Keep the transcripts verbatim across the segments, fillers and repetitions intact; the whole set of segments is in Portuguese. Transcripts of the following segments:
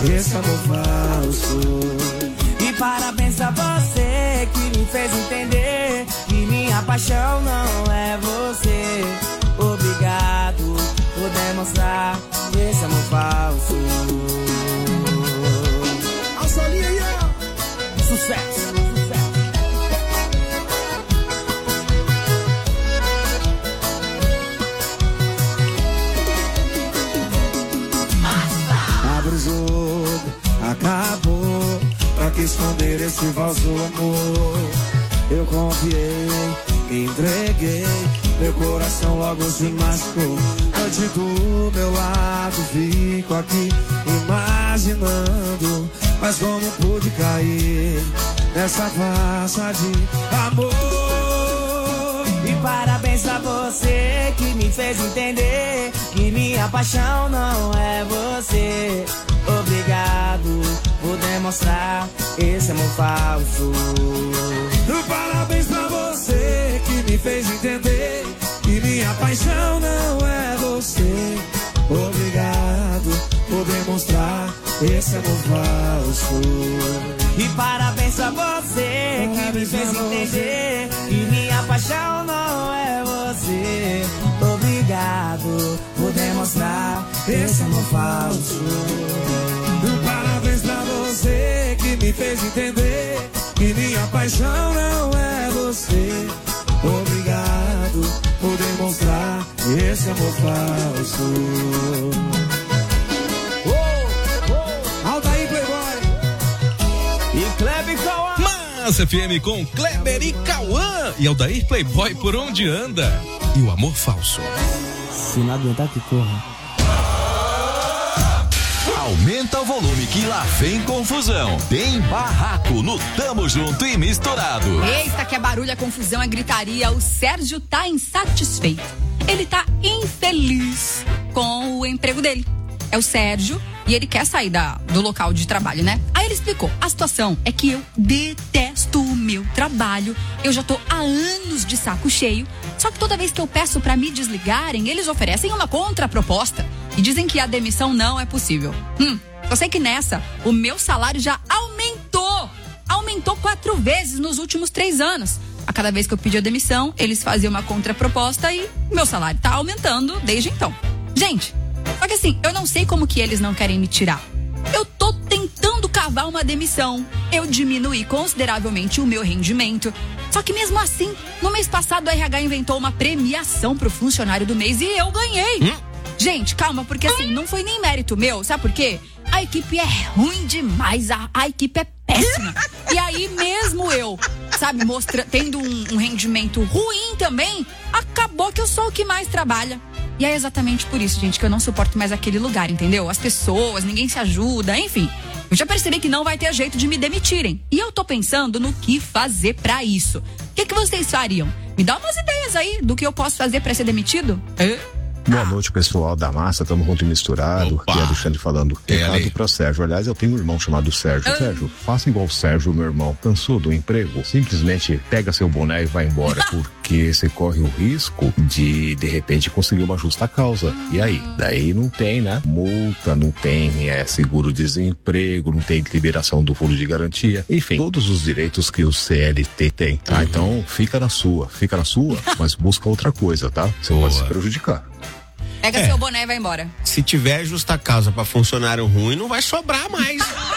esse amor falso. E parabéns a você que me fez entender que minha paixão não é você. Obrigado por demonstrar esse amor falso. A solinha aí, ó. Sucesso. Abre o jogo, acabou. Pra que esconder esse falso amor? Eu confiei, entreguei, meu coração logo se machucou. Noite do meu lado, fico aqui imaginando, mas como pude cair nessa farsa de amor? E parabéns a você que me fez entender que minha paixão não é você. Obrigado por demonstrar esse amor falso. Parabéns pra você que me fez entender que minha paixão não é você. Obrigado por demonstrar esse amor falso. E parabéns a você que me fez entender que minha paixão não é você. Obrigado por demonstrar esse amor falso. Parabéns pra você que me fez entender que minha paixão não é você. Obrigado por demonstrar esse amor falso. Oh, oh. Aldair Playboy e Kleber e Cauã. Massa F M com Kleber e Cauã. E Aldair Playboy por onde anda. E o amor falso. Se não aguentar que corra. Aumenta o volume que lá vem confusão. Tem barraco no Tamo Junto e Misturado. Eita, que é barulho, é confusão, é gritaria. O Sérgio tá insatisfeito. Ele tá infeliz com o emprego dele. É o Sérgio e ele quer sair da, do local de trabalho, né? Aí ele explicou. A situação é que eu detesto o meu trabalho. Eu já tô há anos de saco cheio. Só que toda vez que eu peço pra me desligarem, eles oferecem uma contraproposta. E dizem que a demissão não é possível. Hum, eu sei que nessa, o meu salário já aumentou. Aumentou quatro vezes nos últimos três anos. A cada vez que eu pedi a demissão, eles faziam uma contraproposta e meu salário tá aumentando desde então. Gente, só que assim, eu não sei como que eles não querem me tirar. Eu tô tentando cavar uma demissão. Eu diminuí consideravelmente o meu rendimento. Só que mesmo assim, no mês passado, a R H inventou uma premiação pro funcionário do mês e eu ganhei. Hum? Gente, calma, porque assim, não foi nem mérito meu, sabe por quê? A equipe é ruim demais, a, a equipe é péssima. E aí mesmo eu, sabe, mostra, tendo um, um rendimento ruim também, acabou que eu sou o que mais trabalha. E é exatamente por isso, gente, que eu não suporto mais aquele lugar, entendeu? As pessoas, ninguém se ajuda, enfim. Eu já percebi que não vai ter jeito de me demitirem. E eu tô pensando no que fazer pra isso. O que, que vocês fariam? Me dá umas ideias aí do que eu posso fazer pra ser demitido? É? Boa noite, pessoal da Massa, tamo junto e misturado. Opa. Aqui é Alexandre falando. Recado pra Sérgio. Aliás, eu tenho um irmão chamado Sérgio. Ah. Sérgio, faça igual o Sérgio, meu irmão. Cansou do emprego? Simplesmente pega seu boné e vai embora. Porque você corre o risco de, de repente, conseguir uma justa causa. E aí? Daí não tem, né? Multa, não tem é, seguro-desemprego, não tem liberação do fundo de garantia. Enfim, todos os direitos que o C L T tem, tá? Uhum. Então, fica na sua. Fica na sua, mas busca outra coisa, tá? Você Boa. pode se prejudicar. Pega é. seu boné e vai embora. Se tiver justa causa pra funcionário ruim, não vai sobrar mais.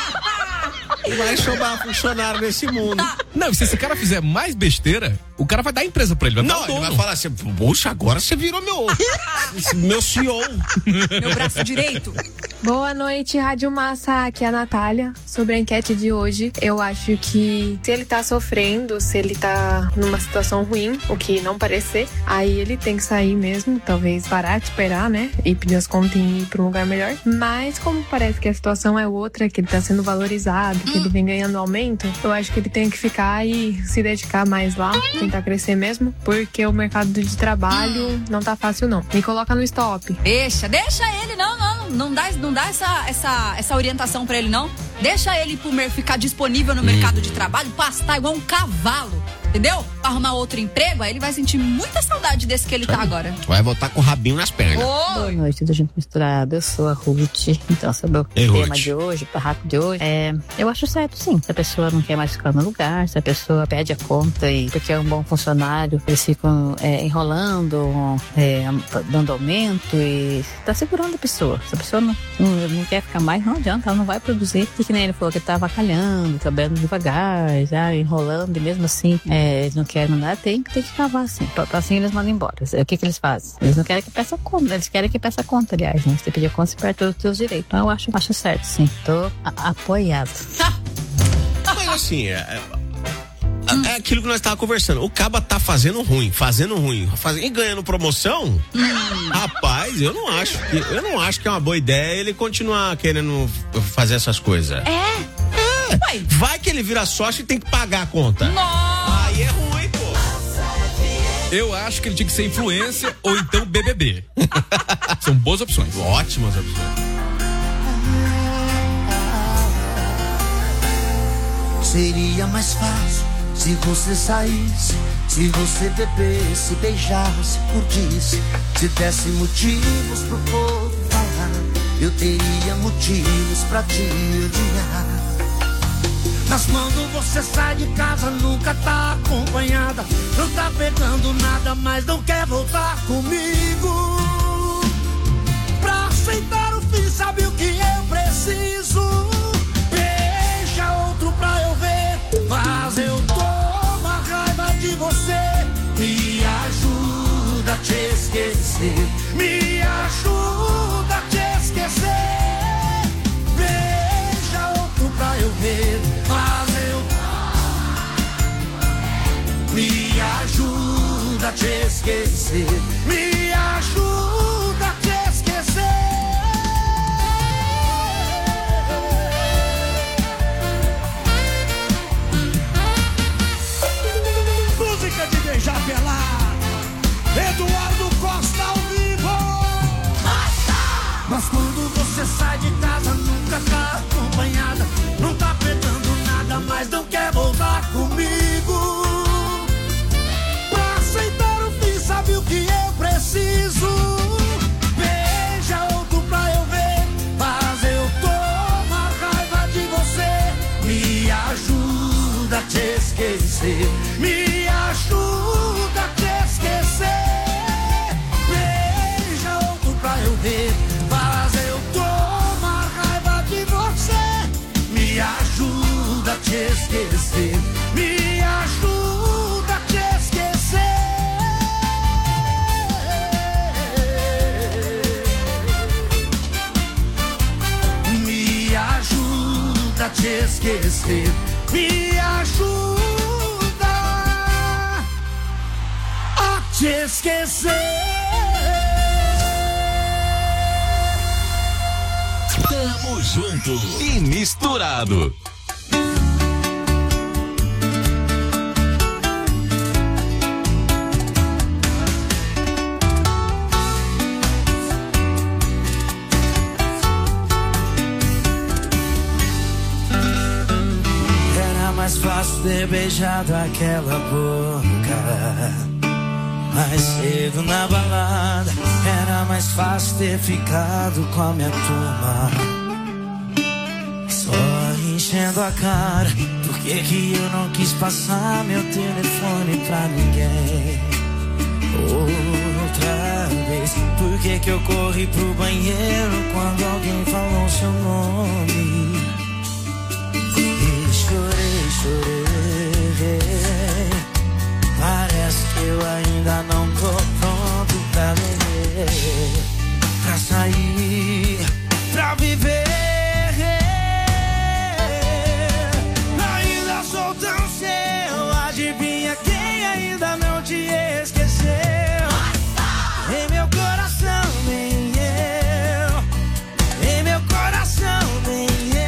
Não vai sobrar funcionário nesse mundo. Não, se esse cara fizer mais besteira, o cara vai dar a empresa pra ele. Vai não, ele vai falar assim, poxa, agora você virou meu, meu C E O. Meu braço direito. Boa noite, Rádio Massa, aqui é a Natália. Sobre a enquete de hoje, eu acho que se ele tá sofrendo, se ele tá numa situação ruim, o que não parecer, aí ele tem que sair mesmo, talvez parar de esperar, né? E pedir as contas e ir pra um lugar melhor. Mas como parece que a situação é outra, que ele tá sendo valorizado, que ele vem ganhando aumento, eu acho que ele tem que ficar e se dedicar mais lá, tentar crescer mesmo, porque o mercado de trabalho não tá fácil não. Me coloca no stop. Deixa, deixa ele, não, não, não dá, não dá essa, essa, essa orientação pra ele não. Deixa ele pro, ficar disponível no mercado de trabalho, pastar igual um cavalo. entendeu? Pra arrumar outro emprego, aí ele vai sentir muita saudade desse que ele tá agora. Vai voltar com o rabinho nas pernas. Oh. Boa noite, tudo junto misturado. Eu sou a Ruth. Então, sobre o Ei, tema Ruth. de hoje, o barraco de hoje, é, eu acho certo, sim. Se a pessoa não quer mais ficar no lugar, se a pessoa pede a conta e porque é um bom funcionário, eles ficam é, enrolando, é, dando aumento e tá segurando a pessoa. Se a pessoa não, não, não quer ficar mais, não adianta, ela não vai produzir. E que nem ele falou que ele tá avacalhando, trabalhando devagar, já enrolando, e mesmo assim, é, eles não querem mandar, tem, tem que cavar assim. Pra, pra assim eles mandam embora. O que que eles fazem? Eles não querem que peça conta, eles querem que peça conta, aliás, né? Você pedir conta, você perde todos os seus direitos. Então eu acho, acho certo, sim. Tô a, apoiado. Mas assim, é, é, é aquilo que nós estávamos conversando. O Caba tá fazendo ruim, fazendo ruim, fazendo, e ganhando promoção. Hum. Rapaz, eu não acho que eu não acho que é uma boa ideia ele continuar querendo fazer essas coisas. É? É. Vai que ele vira sócio e tem que pagar a conta. Nossa. Aí é ruim, pô. Eu acho que ele tinha que ser influência ou então B B B. São boas opções. Ótimas opções. Seria mais fácil se você saísse, se você bebesse, beijasse, curtisse, se desse motivos pro povo falar, eu teria motivos pra te odiar. Mas quando você sai de casa nunca tá acompanhada, não tá pegando nada, mas não quer voltar comigo. Pra aceitar o fim, sabe o que eu preciso? Beija outro pra eu ver, mas eu tô uma raiva de você. Me ajuda a te esquecer, me ajuda a te esquecer. Beija outro pra eu ver, mas eu... Me ajuda a te esquecer, me ajuda a te esquecer. Música de beijar pelado, Eduardo Costa ao vivo. Mas quando você sai de casa nunca tá acompanhada, não tá pegando nada, mas não quer voltar comigo. Pra aceitar o fim, sabe o que eu preciso? Beija outro pra eu ver, mas eu tô uma raiva de você. Me ajuda a te esquecer, me ajuda a te esquecer. Beija outro pra eu ver, mas eu tô uma raiva de você. Me ajuda a te esquecer, me ajuda a te esquecer. Me ajuda a te esquecer, me ajuda a te esquecer. Tamo junto e misturado. Era mais fácil ter beijado aquela boca mais cedo na balada. Era mais fácil ter ficado com a minha turma, só enchendo a cara. Por que que eu não quis passar meu telefone pra ninguém outra vez? Por que que eu corri pro banheiro quando alguém falou seu nome? E chorei, chorei. Parece que eu ainda não tô pronto pra viver, pra sair, pra viver. Ainda sou tão seu, adivinha quem ainda não te esqueceu? Em meu coração nem eu, em meu coração nem eu.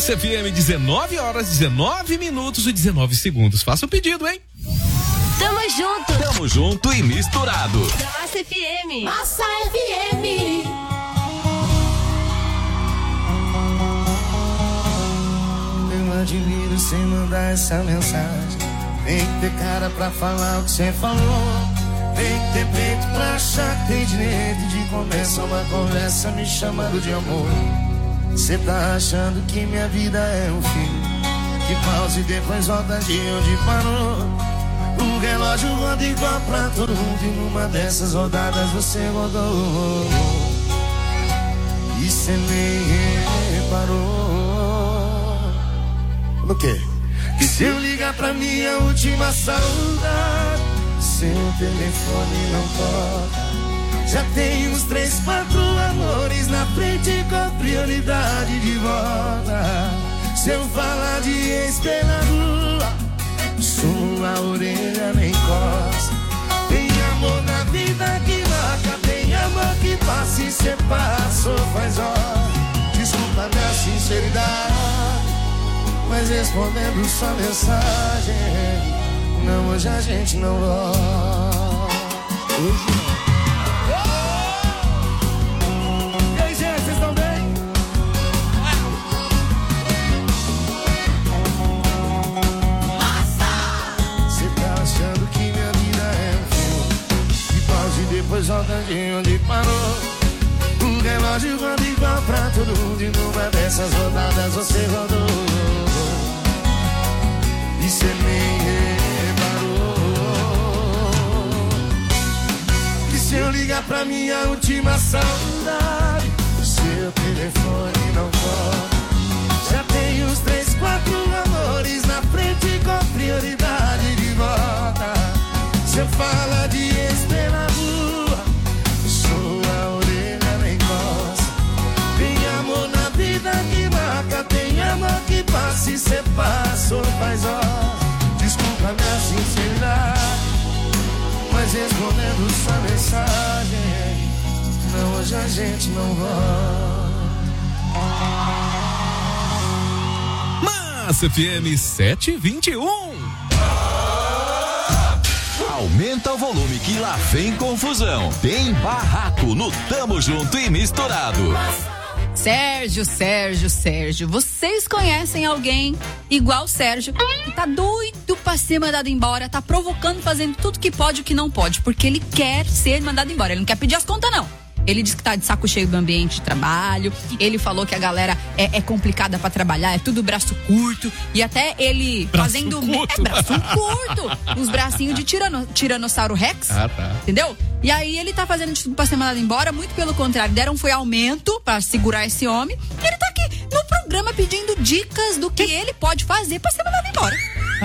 Massa F M, dezenove horas, dezenove minutos e dezenove segundos. Faça o pedido, hein? Tamo junto. Tamo junto e misturado. Massa F M. Massa F M. Eu admiro sem mandar essa mensagem. Tem que ter cara pra falar o que você falou. Tem que ter peito pra achar que tem direito de começar uma conversa me chamando de amor. Cê tá achando que minha vida é um fim, que pausa e depois volta de onde parou. O relógio roda igual pra todo mundo e numa dessas rodadas você rodou. E cê nem reparou. No quê? Que se eu ligar pra minha última saudade, seu telefone não toca. Já tem uns três, quatro amores na frente com prioridade de volta. Se eu falar de ex pela rua, sua orelha nem coça. Tem amor na vida que marca, tem amor que passa e cê passou faz hora. Desculpa minha sinceridade, mas respondendo sua mensagem, não, hoje a gente não volta. Hoje não. E aí, gente, vocês estão bem? Você tá achando que minha vida é um filme, e pausa e depois volta de onde parou. O relógio roda igual pra todo mundo e numa dessas rodadas você rodou. E cê nem reparou. E se eu ligar pra minha última saudade, seu telefone não toca. Já tem uns três, quatro amores na frente com prioridade de volta. Se eu falar de ex pela rua, sua orelha nem coça. Tem amor na vida que marca, tem amor que passa e cê passou faz hora. Desculpa minha sinceridade, mas respondendo sua mensagem, não, hoje a gente não volta. Massa F M sete e vinte e um. Aumenta o volume que lá vem confusão. Tem barraco no Tamo Junto e Misturado. Sérgio, Sérgio, Sérgio, vocês conhecem alguém igual o Sérgio que tá doido pra ser mandado embora, tá provocando, fazendo tudo que pode e o que não pode, porque ele quer ser mandado embora, ele não quer pedir as contas não. Ele disse que tá de saco cheio do ambiente de trabalho, ele falou que a galera é, é complicada pra trabalhar, é tudo braço curto, e até ele braço fazendo... Curto. É braço curto, uns bracinhos de tirano, tiranossauro rex, ah, tá. Entendeu? E aí ele tá fazendo de tudo pra ser mandado embora, muito pelo contrário, deram foi aumento pra segurar esse homem, e ele tá aqui no programa pedindo dicas do que ele pode fazer pra ser mandado embora.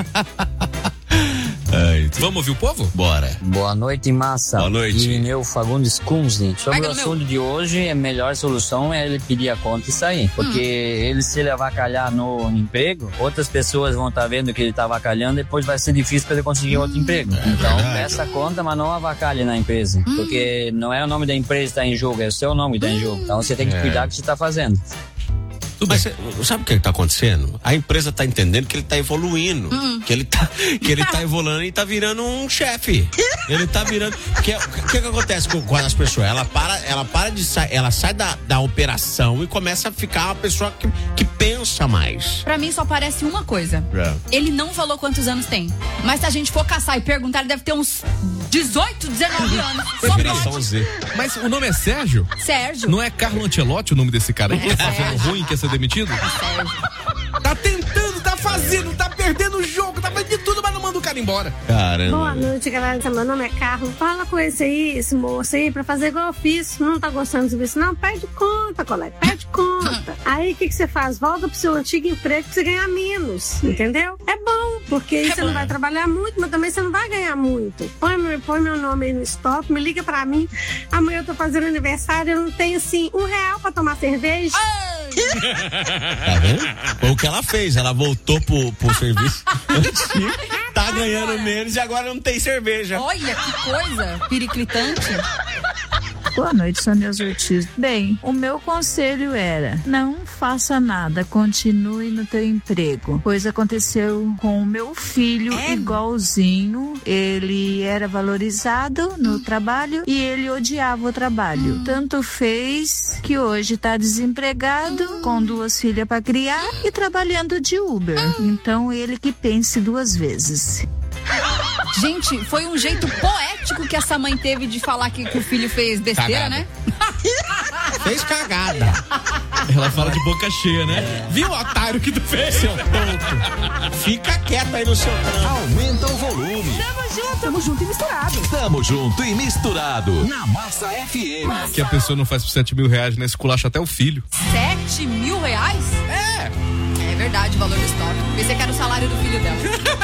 Ai, vamos ouvir o povo? Bora. Boa noite, massa. Boa noite. Irineu Fagundes Kunze. Sobre Pega o no assunto meu. de hoje, a melhor solução é ele pedir a conta e sair. Porque Hum. ele, se ele avacalhar no emprego, outras pessoas vão estar vendo que ele está avacalhando, depois vai ser difícil para ele conseguir outro emprego. Então, verdade. peça a conta, mas não avacalhe na empresa. Porque não é o nome da empresa que está em jogo, é o seu nome que está em jogo. Então, você tem que É. cuidar do que você está fazendo. Tudo Mas bem. cê, sabe o que está acontecendo? A empresa está entendendo que ele está evoluindo, Hum. que ele está que ele tá evoluindo e está virando um chefe. Ele está virando. O que, que, que acontece com, com as pessoas? Ela para, ela para de sair, ela sai da, da operação e começa a ficar uma pessoa que, que pensa mais. Pra mim só parece uma coisa. É. Ele não falou quantos anos tem. Mas se a gente for caçar e perguntar, ele deve ter uns dezoito, dezenove anos. Só Geração pode. Z. Mas o nome é Sérgio? Sérgio. Não é Carlo Ancelotti o nome desse cara aí que tá fazendo Sérgio. ruim, quer ser demitido? Sérgio. Tá tentando, tá fazendo, tá perdendo o jogo, tá fazendo de tudo, mas não manda o cara embora. Caramba. Boa noite, galera. Meu nome é Carlos. Fala com esse aí, esse moço aí, pra fazer igual eu fiz. Não tá gostando do serviço, não? Perde conta, colega. Perde conta. Aí o que, que você faz? Volta pro seu antigo emprego pra você ganhar menos. Entendeu? É bom, porque aí É você bom. não vai trabalhar muito, mas também você não vai ganhar muito. Põe meu, põe meu nome aí no stop, me liga pra mim. Amanhã eu tô fazendo aniversário, eu não tenho assim um real pra tomar cerveja. Tá vendo? Foi o que ela fez. Ela voltou pro, pro serviço antigo, tá ganhando menos e agora não tem cerveja. Olha que coisa periclitante. Boa noite, sou Neuza Ortiz. Bem, o meu conselho era: não faça nada, continue no teu emprego. Pois aconteceu com o meu filho é. igualzinho. Ele era valorizado no trabalho e ele odiava o trabalho. Hum. Tanto fez que hoje está desempregado, hum. com duas filhas para criar e trabalhando de Uber. Hum. Então ele que pense duas vezes. Gente, foi um jeito poético que essa mãe teve de falar que, que o filho fez besteira, cagada. Né? Fez cagada. Ela fala de boca cheia, né? É. Viu, otário, que tu fez? Seu tonto. Fica quieto aí no seu trampo. Aumenta o volume. Tamo junto, tamo junto e misturado. Tamo junto e misturado. Na Massa F M. Massa. Que a pessoa não faz por sete mil reais, né? Esculacha até o filho. Sete mil reais? É. É verdade, o valor histórico. Pensei que era o salário do filho dela.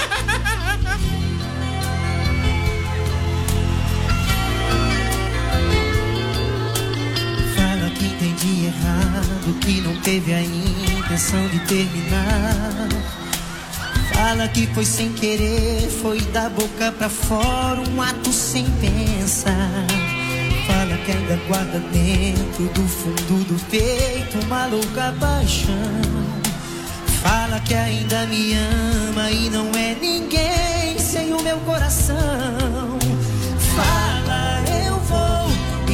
Entendi errado, que não teve a intenção de terminar. Fala que foi sem querer, foi da boca pra fora, um ato sem pensar. Fala que ainda guarda dentro do fundo do peito uma louca paixão. Fala que ainda me ama e não é ninguém sem o meu coração. Fala, eu vou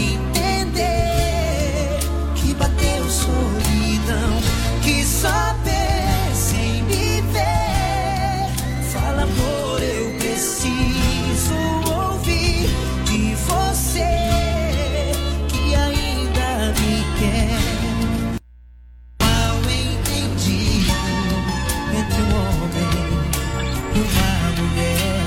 bateu solidão, que só pensa em me ver. Fala, amor, eu preciso ouvir de você, que ainda me quer. Mal entendido entre um homem e uma mulher.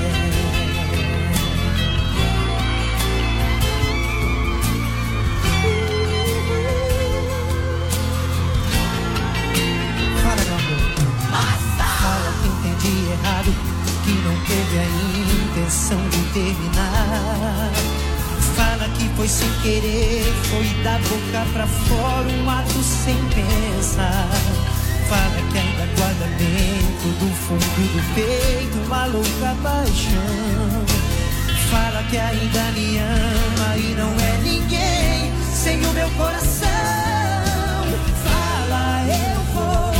Errado, que não teve a intenção de terminar. Fala que foi sem querer, foi da boca pra fora, um ato sem pensar. Fala que ainda guarda dentro do fundo do peito uma louca paixão. Fala que ainda me ama e não é ninguém sem o meu coração. Fala, eu vou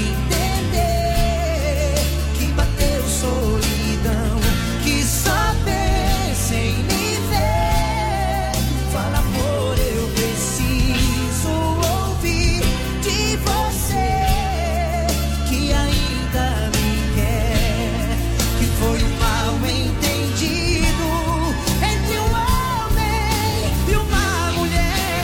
solidão, que só pensa em me ver. Fala, amor, eu preciso ouvir de você, que ainda me quer. Que foi um mal entendido entre um homem e uma mulher.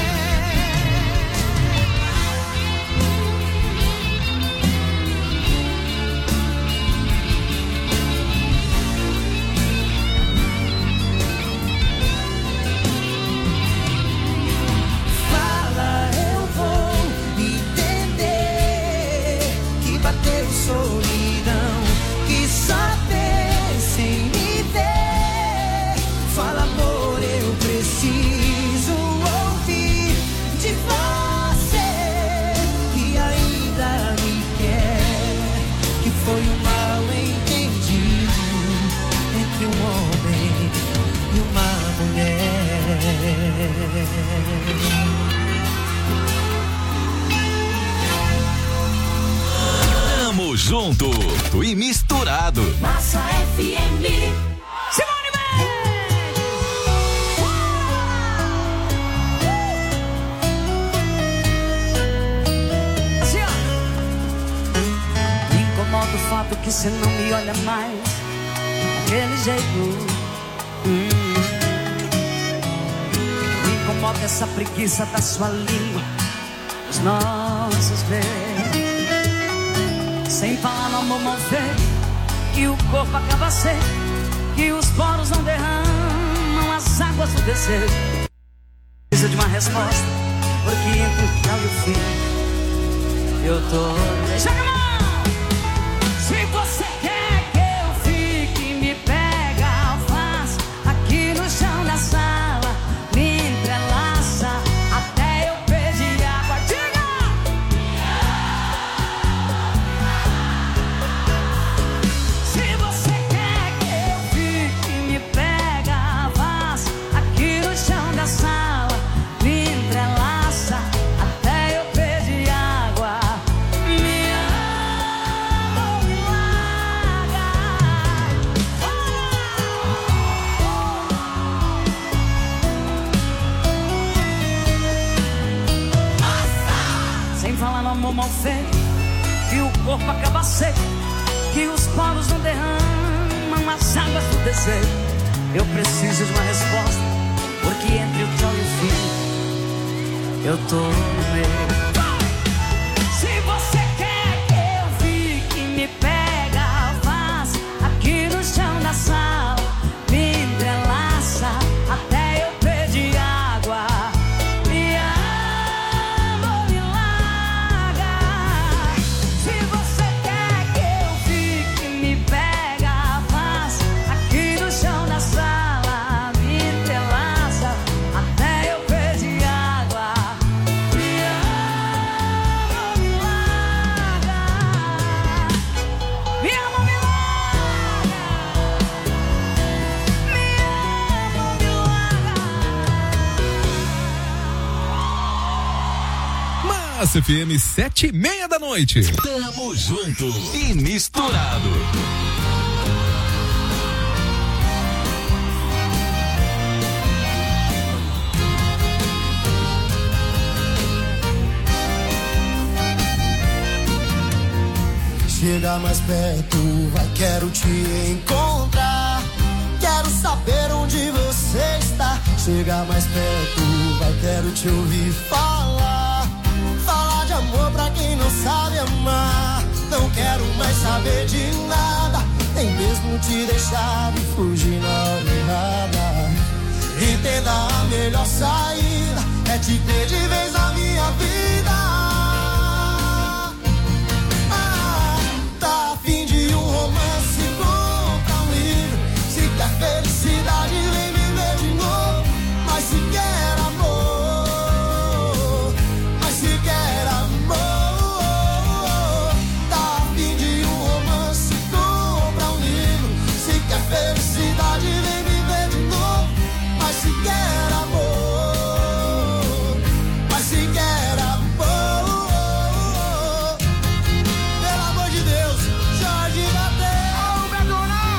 Solidão, que só pensa em me ver. Fala, amor, eu preciso ouvir de você, que ainda me quer. Que foi um mal entendido entre um homem e uma mulher. Tamo junto e misturado. Massa F M. Simone Mendes! Assim, ó. Me incomoda o fato que você não me olha mais daquele jeito. Hum. Me incomoda essa preguiça da sua língua, os nossos beijos. Sem falar no amor mover, que o corpo acaba seco, que os poros não derramam as águas do desejo. Precisa de uma resposta, porque entre o final e o fim eu tô. Joga a mão! Se você quer que eu fique, me pega, faz aqui no chão da sala, me entrelaça até eu pedir água. Diga! Se você quer que eu fique, me pega, faz aqui no chão da sala, amor mal feito, que o corpo acaba seco, que os poros não derramam as águas do desejo. Eu preciso de uma resposta, porque entre o tchau e o fim eu tô no meio. Se você quer que eu fique, me pega, faz aqui no chão da sala, me entrelaça até eu pedir água. Me ama, me larga. Se você quer que eu fique, me pega, faz aqui no chão da sala, me entrelaça até eu pedir água. Me ama, me larga. Me ama, me larga. Me ama, me larga. Massa F M, sete e meia da noite. Tamo junto e misturado. Chega mais perto, vai, quero te encontrar. Quero saber onde você está. Chega mais perto, vai, quero te ouvir falar. Falar de amor pra quem não sabe amar. Não quero mais saber de nada, nem mesmo te deixar e fugir na hora errada. Entenda, a melhor saída é te ter de vez na minha vida. Tá a fim de um romance, compra um livro. Se quer felicidade, vem viver de novo. Mas se quer amor, mas se quer amor. Tá a fim de um romance, compra um livro. Se quer felicidade, vem viver de novo. Mas se quer amor, mas se quer amor. Pelo amor de Deus, Jorge Mateus, Betona.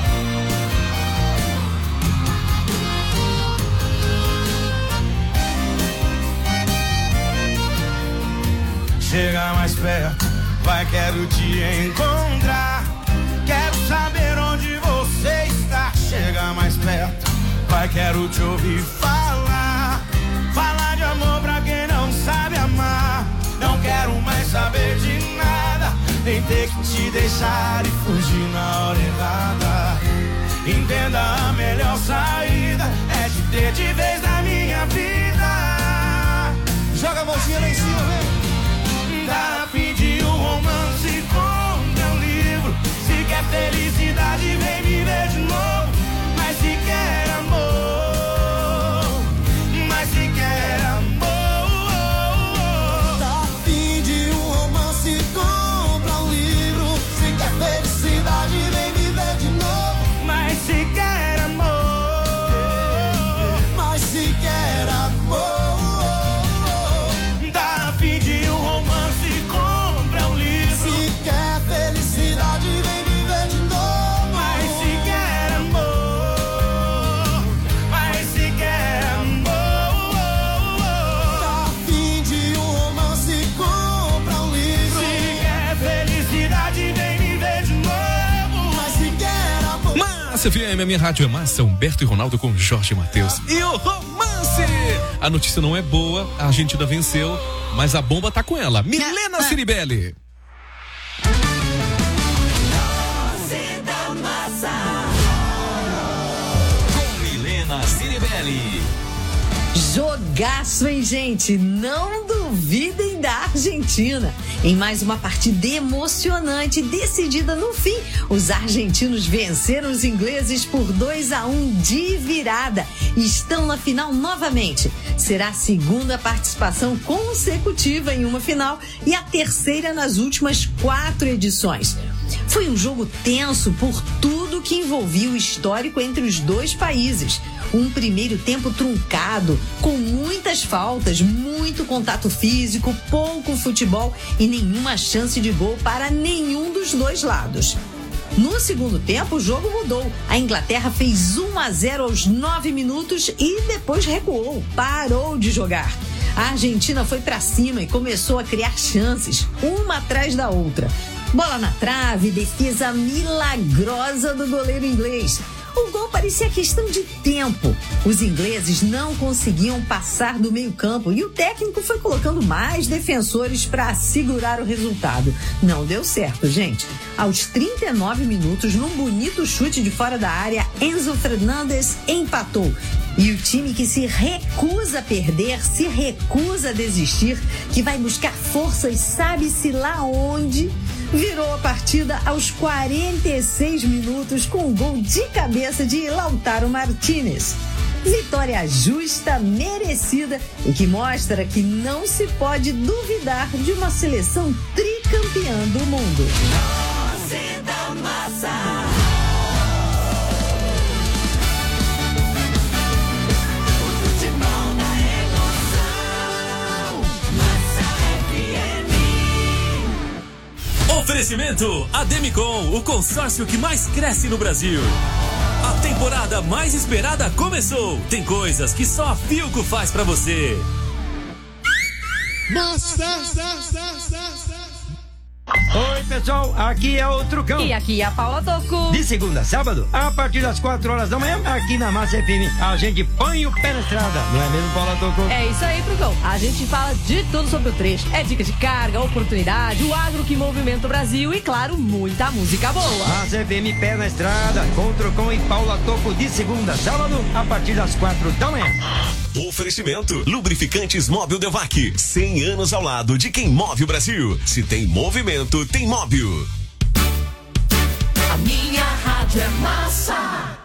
Chega mais perto, vai, quero te encontrar. Quero saber onde você está. Chega mais perto, vai, quero te ouvir falar. Falar de amor pra quem não sabe amar. Não quero mais saber de nada, nem ter que te deixar e fugir na hora errada. Entenda, a melhor saída é te ter de vez na minha vida. Joga a mãozinha lá em cima, vem. Dá a fim de um romance, compra um livro. Se quer felicidade, vem viver de novo. Mas se quer amor, mas se quer amor. Tá a fim de um romance, compra um livro. Se quer felicidade, vem viver de novo. Mas se quer amor, Mas se quer amor. dá a fim de um romance, compra um livro. Se quer felicidade, vem viver de novo. Mas se quer amor, mas se quer amor. Tá a fim de um romance, compra um livro. Se quer felicidade, vem viver de novo. Mas se quer amor. Massa F M, a minha rádio é massa. Humberto e Ronaldo com Jorge Mateus. E o romance! A notícia não é boa, a Argentina venceu, mas a bomba tá com ela. Milena Ciribelli. Com Milena Ciribelli. Jogaço, hein, gente? Não duvidem da Argentina. Em mais uma partida emocionante, decidida no fim, os argentinos venceram os ingleses por dois a um de virada. Estão na final novamente. Será a segunda participação consecutiva em uma final e a terceira nas últimas quatro edições. Foi um jogo tenso por tudo que envolvia o histórico entre os dois países. Um primeiro tempo truncado, com muitas faltas, muito contato físico, pouco futebol e nenhuma chance de gol para nenhum dos dois lados. No segundo tempo, o jogo mudou. A Inglaterra fez um a zero aos nove minutos e depois recuou, parou de jogar. A Argentina foi pra cima e começou a criar chances, uma atrás da outra. Bola na trave, defesa milagrosa do goleiro inglês. O gol parecia questão de tempo. Os ingleses não conseguiam passar do meio-campo e o técnico foi colocando mais defensores para segurar o resultado. Não deu certo, gente. Aos trinta e nove minutos, num bonito chute de fora da área, Enzo Fernandes empatou. E o time que se recusa a perder, se recusa a desistir, que vai buscar forças, sabe-se lá onde, virou a partida aos quarenta e seis minutos com um gol de cabeça de Lautaro Martínez. Vitória justa, merecida e que mostra que não se pode duvidar de uma seleção tricampeã do mundo. Doce da massa. Oferecimento Ademicon, o consórcio que mais cresce no Brasil. A temporada mais esperada começou. Tem coisas que só a Philco faz pra você. Oi, pessoal, aqui é o Trucão. E aqui é a Paula Toco. De segunda a sábado, a partir das quatro horas da manhã, aqui na Massa F M, a gente põe o pé na estrada. Não é mesmo, Paula Toco? É isso aí, Trucão. A gente fala de tudo sobre o trecho. É dica de carga, oportunidade, o agro que movimenta o Brasil e, claro, muita música boa. Massa F M, pé na estrada, com o Trucão e Paula Toco, de segunda a sábado, a partir das quatro da manhã. Oferecimento Lubrificantes Móbil Devac, cem anos ao lado de quem move o Brasil. Se tem movimento, tem móvel. A minha rádio é massa.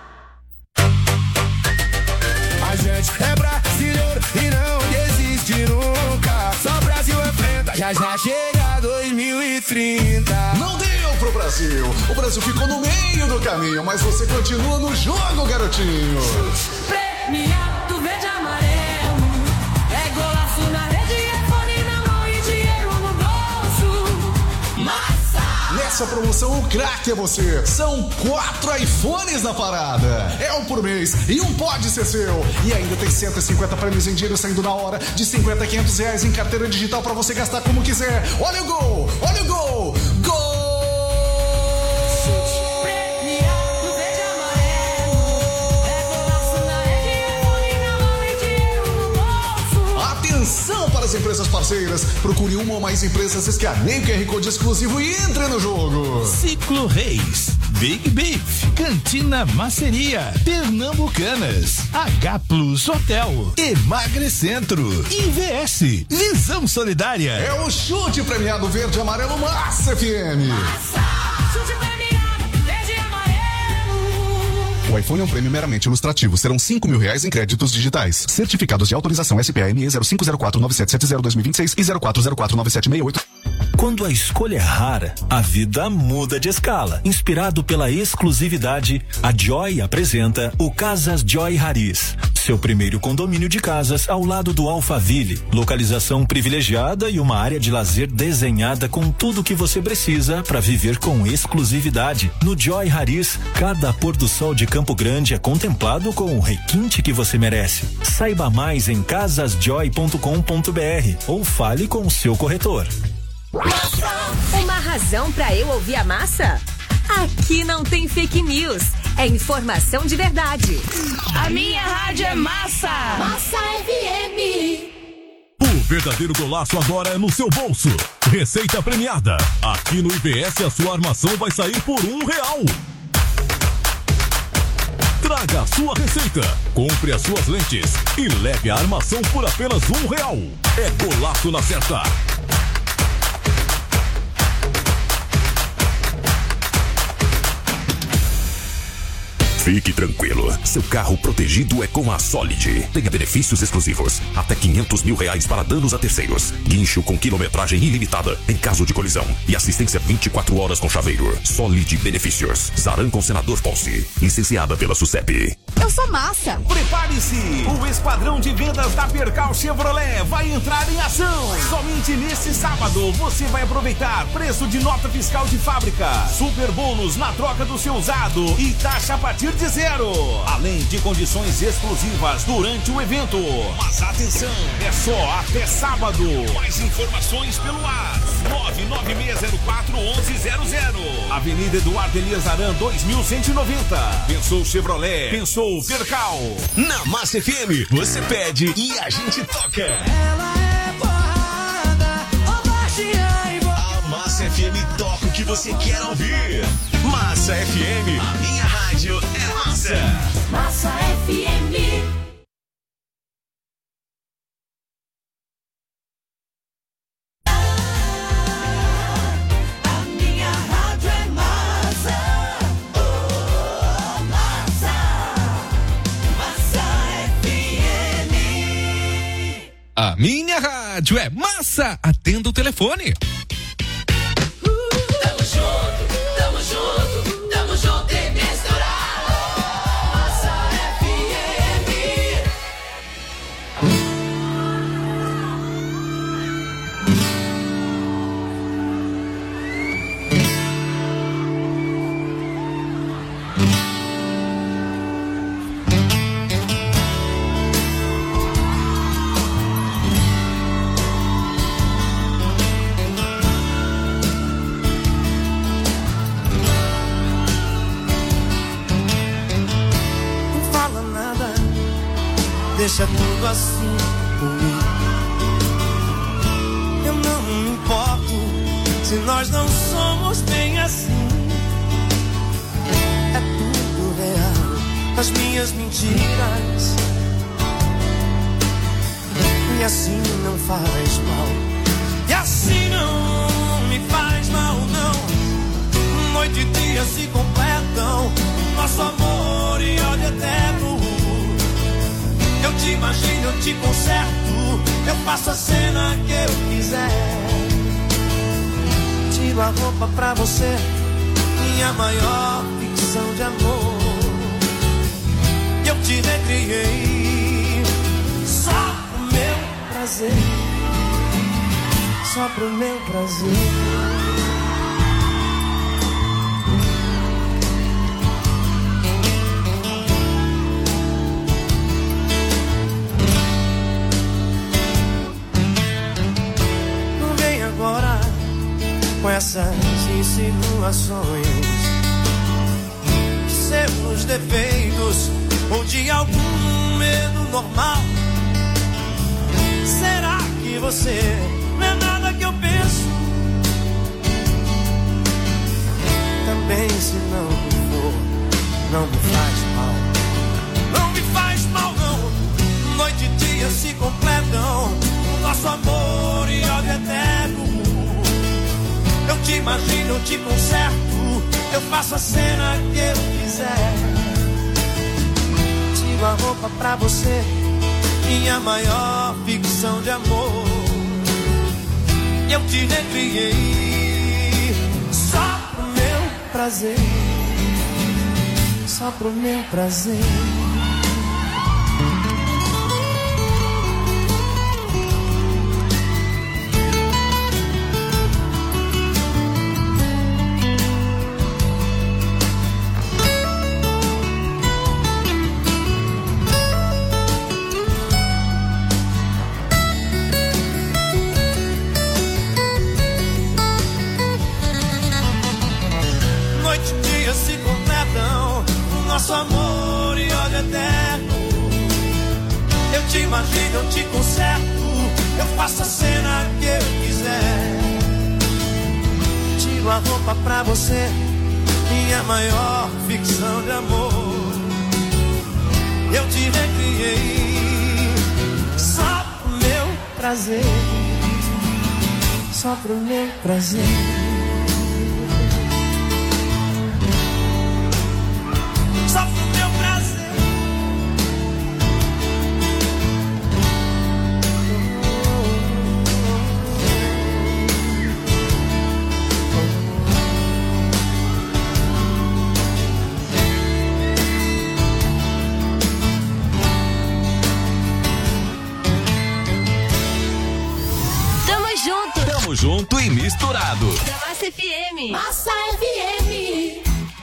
A gente é brasileiro e não desiste nunca. Só Brasil enfrenta, já já chega dois mil e trinta. Não deu pro Brasil, o Brasil ficou no meio do caminho, mas você continua no jogo, garotinho. Premiado verde e amarelo, é golaço na rede, é fone na mão e dinheiro no bolso. Massa! Nessa promoção, o craque é você. São quatro iPhones na parada. É um por mês e um pode ser seu. E ainda tem cento e cinquenta prêmios em dinheiro saindo na hora, de cinquenta a quinhentos reais em carteira digital pra você gastar como quiser. Olha o gol! Olha o gol! Gol! Atenção para as empresas parceiras. Procure uma ou mais empresas, escaneie o Q R Code exclusivo e entre no jogo. Ciclo Reis, Big Beef, Cantina Maceria, Pernambucanas, H Plus Hotel, Emagrecentro, I V S, Visão Solidária. É o chute premiado verde e amarelo Massa F M. Massa! Chute premiado verde e amarelo. O iPhone é um prêmio meramente ilustrativo. Serão cinco mil reais em créditos digitais. Certificados de autorização S P A M E zero cinco zero quatro nove sete sete zero dois mil e vinte e seis e zero quatro zero quatro nove sete seis oito. Quando a escolha é rara, a vida muda de escala. Inspirado pela exclusividade, a Joy apresenta o Casas Joy Haris, seu primeiro condomínio de casas ao lado do Alphaville. Localização privilegiada e uma área de lazer desenhada com tudo o que você precisa para viver com exclusividade. No Joy Haris, cada pôr do sol de Campo Grande é contemplado com o requinte que você merece. Saiba mais em casas joy ponto com ponto b r ou fale com o seu corretor. Uma razão pra eu ouvir a Massa? Aqui não tem fake news, é informação de verdade. A minha rádio é Massa. Massa F M. O verdadeiro golaço agora é no seu bolso. Receita premiada. Aqui no I B S a sua armação vai sair por um real. Traga a sua receita, compre as suas lentes e leve a armação por apenas um real. É golaço na certa. Fique tranquilo, seu carro protegido é com a Solid. Tenha benefícios exclusivos, até quinhentos mil reais para danos a terceiros, guincho com quilometragem ilimitada em caso de colisão e assistência vinte e quatro horas com chaveiro. Solid Benefícios, Zaran com Senador Ponce, licenciada pela SUSEP. Eu só massa. Prepare-se! O Esquadrão de Vendas da Percal Chevrolet vai entrar em ação. Somente neste sábado você vai aproveitar preço de nota fiscal de fábrica, super bônus na troca do seu usado e taxa a partir de zero. Além de condições exclusivas durante o evento. Mas atenção, é só até sábado. Mais informações pelo WhatsApp nove nove seis zero quatro um um zero zero. Avenida Eduardo Elias Aran dois mil cento e noventa. Pensou Chevrolet, pensou Percal. Na Massa F M, você pede e a gente toca. Ela é porrada, ô baixinha e vou... A Massa F M toca o que você quer ouvir. Massa F M, a minha rádio é massa. Massa F M. A minha rádio é massa. Atenda o telefone. Tamo junto, tamo junto, tamo junto e misturado. Massa F M. Deixa tudo assim por mim. Eu não me importo se nós não somos bem assim. É tudo real, as minhas mentiras. E assim não faz mal. E assim não me faz mal, não. Noite e dia se completam. Nosso amor e ódio eterno. Eu te imagino, eu te conserto. Eu faço a cena que eu quiser. Tiro a roupa pra você, minha maior ficção de amor. Eu te recriei só pro meu prazer. Só pro meu prazer. Com essas insinuações de seus defeitos ou de algum medo normal. Será que você não é nada que eu penso? Também se não for, não me faz mal. Não me faz mal não. Noite e dia se completam. O nosso amor e ódio eterno. Eu te imagino, eu te conserto. Eu faço a cena que eu quiser. Tiro a roupa pra você, minha maior ficção de amor. Eu te recriei só pro meu prazer. Só pro meu prazer. Nosso amor e ódio eterno. Eu te imagino, eu te conserto. Eu faço a cena que eu quiser. Tiro a roupa pra você, minha maior ficção de amor. Eu te recriei só pro meu prazer. Só pro meu prazer. Tamo junto e misturado. Massa F M. Massa F M.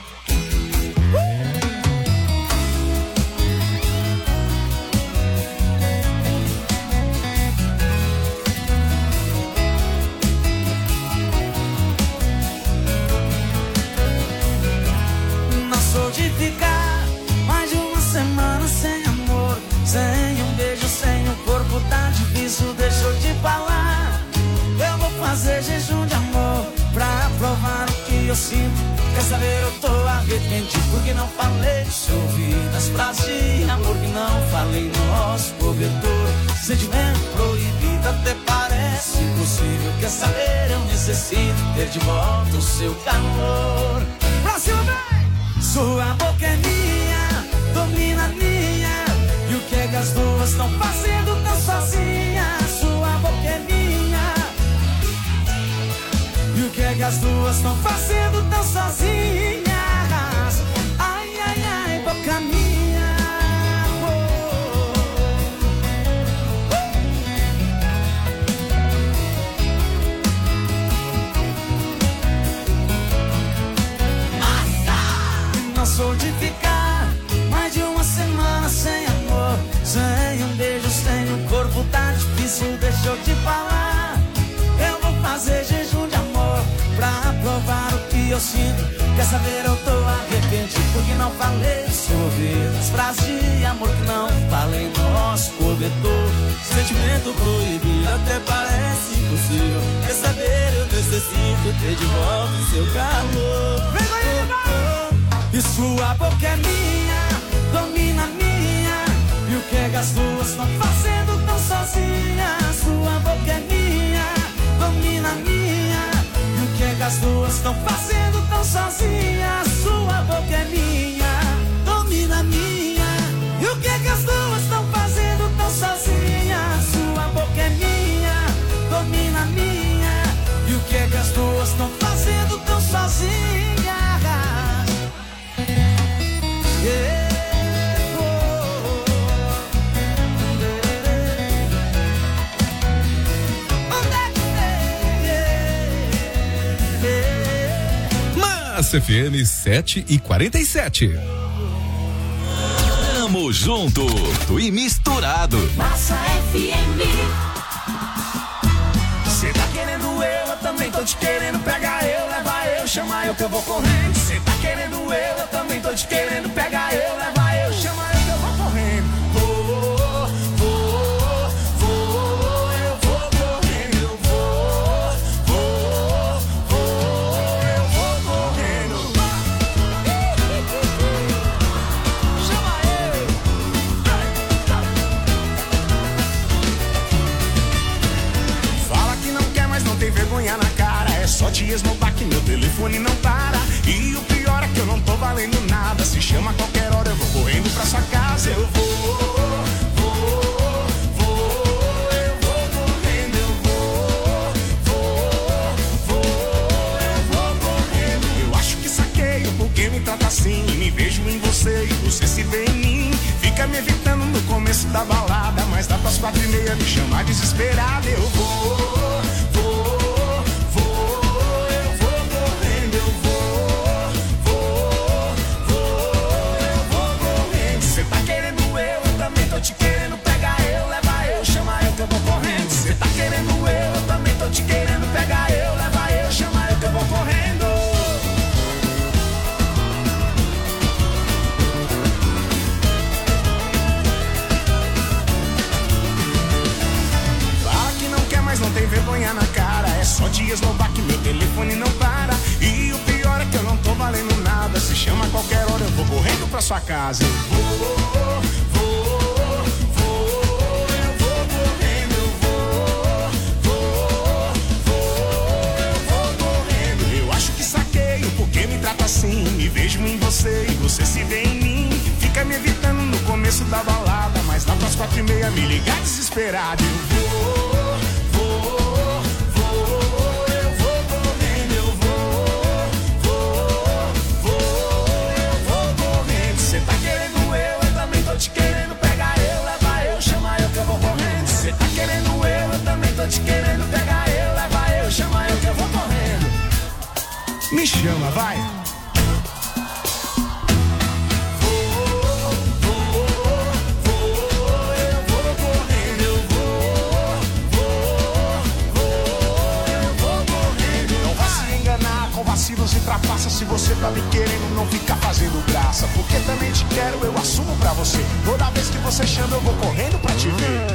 Não sou de ficar mais de uma semana sem amor, sem um beijo, sem um corpo, tá difícil, deixou de falar. Eu vou fazer jejum de amor pra provar o que eu sinto. Quer saber, eu tô arrependido porque não falei. Se ouvi das frases de amor que não falei no nosso cobertor. Sentimento proibido até parece impossível. Quer saber, eu necessito ter de volta o seu calor. Próximo, vem! Sua boca é minha, domina a minha. E o que é que as duas estão fazendo tão sozinhas? Sua boca é minha. E o que é que as duas estão fazendo tão sozinhas? Ai, ai, ai, boca minha. Não sou de ficar mais de uma semana sem amor, sem um beijo, sem um corpo, tá difícil, deixou de falar. Eu vou fazer jejum de amor pra provar o que eu sinto. Quer saber, eu tô arrependido porque não falei. Se ouvir as frases de amor que não falei no nosso cobertor. Sentimento proibido até parece impossível. Quer saber, eu necessito ter de volta o seu calor. Vem aí, vai! E sua boca é minha, domina a minha. E o que é que as duas estão fazendo tão sozinhas? Sua boca é minha, domina a minha. E o que é que as duas estão fazendo tão sozinhas? Sua boca é minha, domina a minha. E o que é que as duas estão fazendo tão sozinhas? Sua boca é minha, domina a minha. E o que é que as duas estão fazendo tão sozinhas? Massa F M sete e quarenta e sete. Tamo junto e misturado. Massa F M. Cê tá querendo eu, eu também tô te querendo. Pega eu, leva eu, chama eu que eu vou correndo. Cê tá querendo eu, eu também tô te querendo. Pega eu, leva eu, chama eu que eu vou correndo. Vou, vou, vou, eu vou correndo. Eu vou, vou, vou, eu vou correndo. Chama eu. Fala que não quer, mas não tem vergonha na cara. É só te esnobar que meu telefone não para. E o pior é que eu não tô valendo nada. Se chama a qualquer hora, eu vou correndo pra sua casa. Eu vou, vou, vou, eu vou correndo. Eu vou, vou, vou, eu vou correndo. Eu acho que saquei o porquê me trata assim. Me vejo em você e você se vê em mim. Fica me evitando no começo da balada, mas dá pras quatro e meia me chamar desesperada. Eu vou, vou. Tô te querendo, pega eu, leva eu, chama eu que eu vou correndo. Cê tá querendo eu, eu também tô te querendo. Pega eu, leva eu, chama eu que eu vou correndo. Fala que não quer, mas não tem vergonha na cara. É só te esnobar que meu telefone não para. E o pior é que eu não tô valendo nada. Se chama a qualquer hora, eu vou correndo pra sua casa. Eu vou, vou. Assim, me vejo em você e você se vê em mim. Fica me evitando no começo da balada, mas lá pras quatro e meia me ligar desesperado. Eu vou, vou, vou, eu vou correndo. Eu vou, vou, vou, eu vou correndo. Cê tá querendo eu, eu também tô te querendo. Pega eu, leva eu, chama eu que eu vou correndo. Cê tá querendo eu, eu também tô te querendo. Pega eu, leva eu, chama chama, vai. Vacilos e trapaça, se você tá me querendo, não fica fazendo graça. Porque também te quero, eu assumo pra você. Toda vez que você chama, eu vou correndo pra te ver.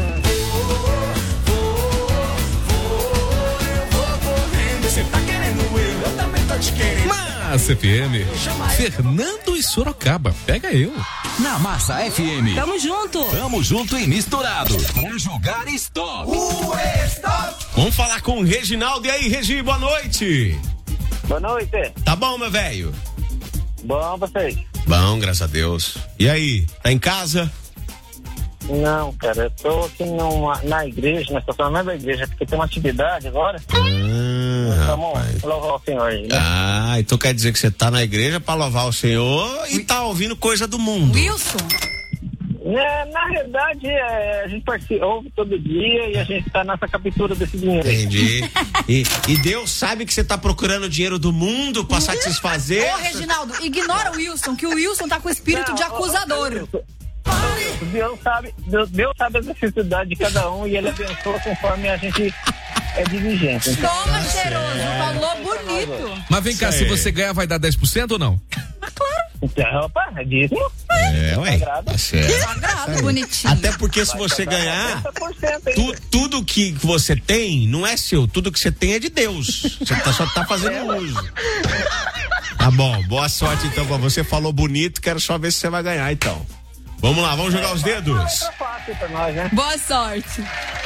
Você tá querendo eu, eu também tô te querendo. Mas F M, Fernando e Sorocaba, pega eu. Na Massa F M. Tamo junto. Tamo junto e misturado. Pra jogar stop. Uh, stop. Vamos falar com o Reginaldo. E aí, Regi, boa noite. Boa noite. Tá bom, meu velho? Bom, vocês? Bom, graças a Deus. E aí, tá em casa? Não, cara, eu tô aqui numa, na igreja, na estacionamento da igreja, porque tem uma atividade agora. Ah, Vamos louvar o Senhor aí, né? Ah, então quer dizer que você tá na igreja pra louvar o Senhor e tá ouvindo coisa do mundo. Wilson? É, na verdade, é, a gente participa, ouve todo dia e a gente tá nessa captura desse dinheiro. Entendi. E, e Deus sabe que você tá procurando dinheiro do mundo pra satisfazer? Ô, Reginaldo, ignora o Wilson, que o Wilson tá com o espírito Não, de acusador. Deus sabe, Deus, Deus sabe as necessidades de cada um e ele abençoa conforme a gente é diligente. Então. Toma, cheiroso, falou bonito. Mas vem cá, se você ganhar, vai dar dez por cento ou não? Então, opa, é dízimo. É, ué. Tá certo. Sagrado, bonitinho. Até porque se você ganhar, tu, tudo que você tem não é seu, tudo que você tem é de Deus. Você tá, só tá fazendo uso. Tá bom, boa sorte então pra você. Falou bonito, quero só ver se você vai ganhar então. Vamos lá, vamos jogar os dedos. Boa sorte.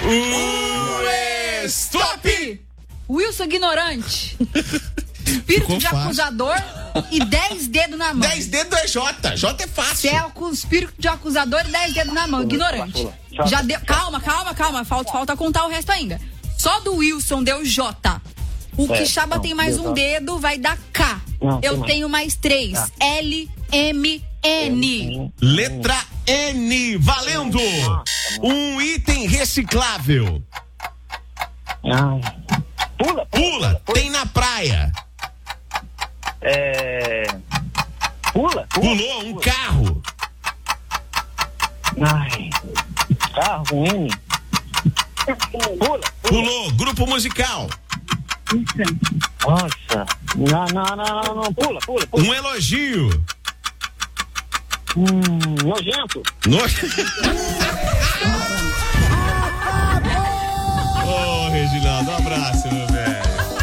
Uh, stop! Wilson ignorante. Espírito Ficou de fácil. acusador e dez dedos na mão. dez dedos é J. J é fácil. Você é com espírito de acusador e dez dedos na mão. Ignorante. Já deu. Calma, calma, calma. Falta, falta contar o resto ainda. Só do Wilson deu J. O É, Quixaba não, tem mais deu um J. dedo, vai dar K. Não, tem Eu mais. tenho mais três. Tá. L, M, N. Letra N, valendo! Um item reciclável. Pula, pula, tem na praia. É. Pula, pula. Pulou um carro. Ai. Carro com N. Pula. Pulou, grupo musical. Nossa. Não, não, não, não, não. Pula, pula, pula. Um elogio. Hum, nojento. Nojento. Ô, Reginaldo, um abraço, meu velho.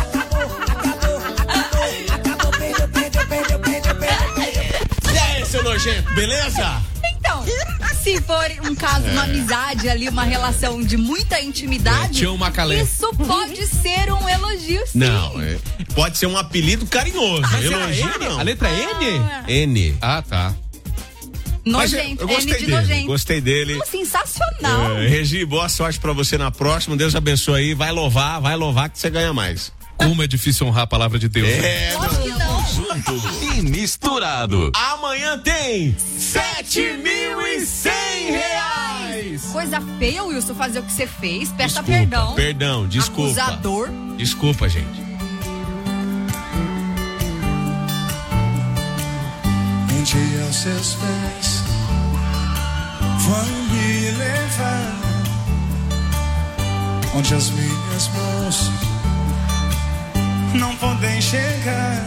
E aí, seu nojento, beleza? Então, se for um caso, uma É. amizade ali, uma relação de muita intimidade, É, Tião Macalé. isso pode ser um elogio, sim. Não, é, pode ser um apelido carinhoso. Mas era Elogio N? não. A letra é N? N. Ah, tá. Mas eu- Nojento, eu gostei N de dele, nojento. gostei dele. Oh, sensacional. É, Regi, boa sorte pra você na próxima. Deus abençoe aí. Vai louvar, vai louvar que você ganha mais. Como é difícil honrar a palavra de Deus. É, Junto e misturado. Amanhã tem sete mil e cem reais. Coisa feia, Wilson, fazer o que você fez. Peça Desculpa, perdão. Perdão, desculpa. Acusador. Desculpa, gente. Rendia aos seus pés, vão me levar onde as minhas mãos não podem chegar.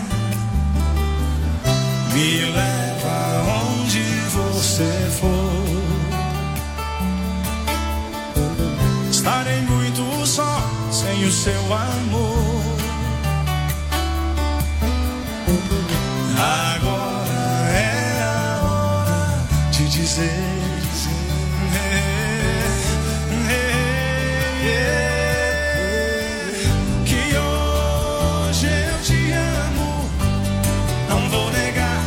Me leva onde você for. Estarei muito só sem o seu amor. Agora é a hora de dizer que hoje eu te amo. Não vou negar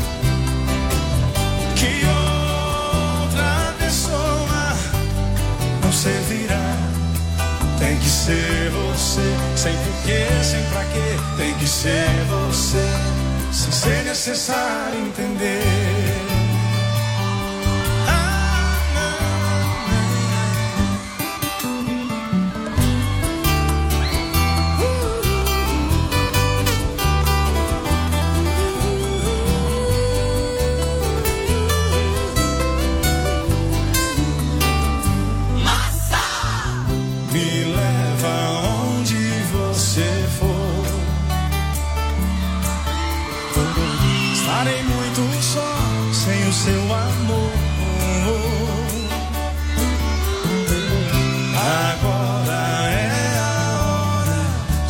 que outra pessoa não servirá. Tem que ser você, sem porquê, sem pra quê. Tem que ser você, sem ser necessário entender.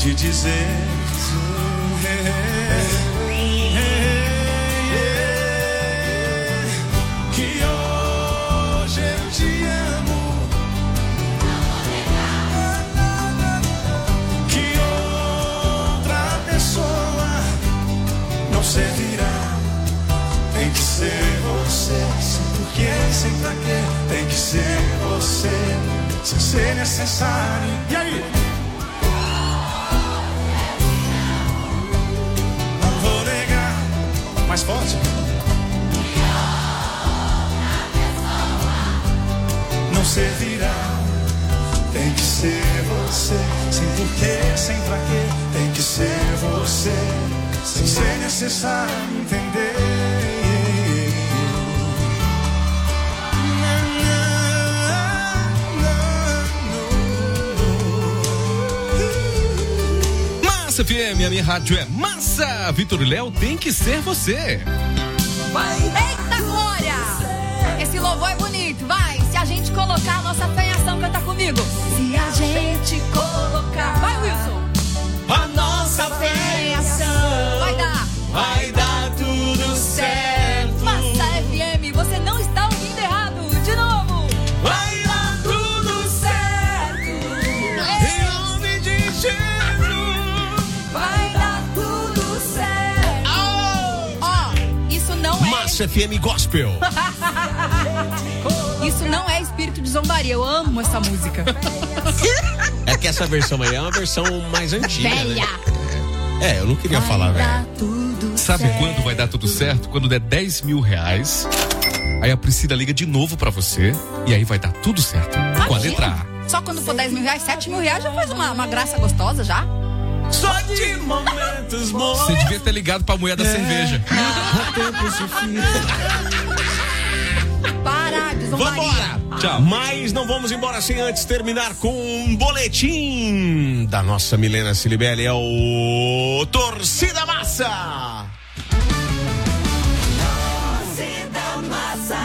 te dizer que hoje eu te amo, que outra pessoa não servirá. Tem que ser você, sem porquê, sem pra quê. Tem que ser você, sem ser necessário. E aí? Não vou negar. Mais forte. Não servirá. Tem que ser você, sem porquê, sem pra quê. Tem que ser você, sem ser necessário entender. Massa F M, a minha rádio é massa. Vitor e Léo, tem que ser você. Vai. Eita glória! Esse louvor é bonito, vai. Se a gente colocar a nossa fé em ação, canta comigo. Se a gente colocar. Vai, Wilson. A nossa fé em ação. Vai dar. Vai dar tudo certo. Massa F M, você não está ouvindo errado. De novo. Vai dar tudo certo. Em nome de Jesus. Vai dar tudo certo. Ó, oh, isso não é. Massa F M Gospel. Isso não é espírito de zombaria. Eu amo essa música. É que essa versão aí é uma versão mais antiga. Velha. Né? É, eu não queria vai falar, velho. Sabe certo. Quando vai dar tudo certo? Quando der dez mil reais. Aí a Priscila liga de novo pra você. E aí vai dar tudo certo. Imagina. Com a letra A. Só quando for dez mil reais, sete mil reais já faz uma, uma graça gostosa já. Só de momentos bons. Você devia ter ligado pra mulher da é. cerveja. Para, desombaria. Vambora! Tchau. Mas não vamos embora sem antes terminar com um boletim da nossa Milena Ciribelli. É o Torcida Massa! Torcida Massa!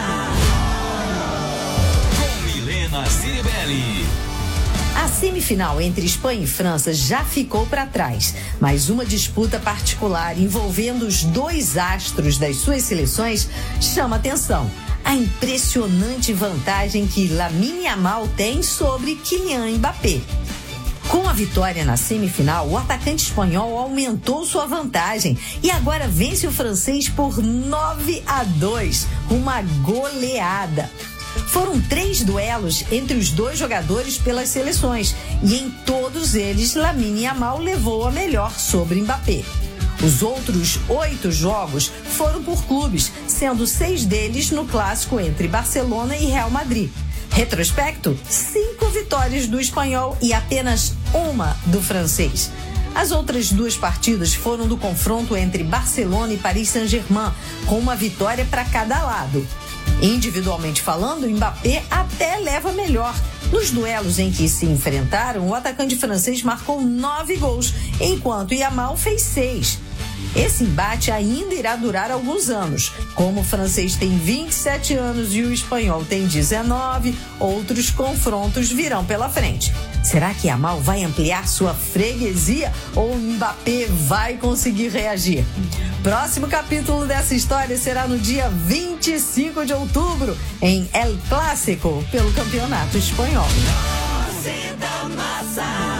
Com Milena Ciribelli. A semifinal entre Espanha e França já ficou para trás, mas uma disputa particular envolvendo os dois astros das suas seleções chama atenção. A impressionante vantagem que Lamine Yamal tem sobre Kylian Mbappé. Com a vitória na semifinal, o atacante espanhol aumentou sua vantagem e agora vence o francês por nove a dois, uma goleada. Foram três duelos entre os dois jogadores pelas seleções e em todos eles Lamine Yamal levou a melhor sobre Mbappé. Os outros oito jogos foram por clubes, sendo seis deles no clássico entre Barcelona e Real Madrid. Retrospecto, cinco vitórias do espanhol e apenas uma do francês. As outras duas partidas foram do confronto entre Barcelona e Paris Saint-Germain, com uma vitória para cada lado. Individualmente falando, Mbappé até leva melhor. Nos duelos em que se enfrentaram, o atacante francês marcou nove gols, enquanto Yamal fez seis. Esse embate ainda irá durar alguns anos. Como o francês tem vinte e sete anos e o espanhol tem dezenove, outros confrontos virão pela frente. Será que Yamal vai ampliar sua freguesia ou Mbappé vai conseguir reagir? Próximo capítulo dessa história será no dia vinte e cinco de outubro, em El Clásico, pelo Campeonato Espanhol. Torcida Massa.